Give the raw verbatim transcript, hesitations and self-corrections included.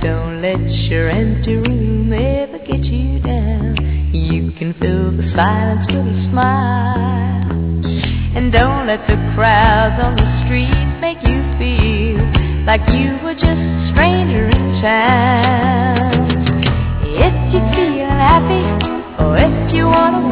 Don't let your empty room ever get you down. You can fill the silence with a smile. And don't let the crowds on the street make you feel like you were just a stranger in town. If you feel happy, or if you wanna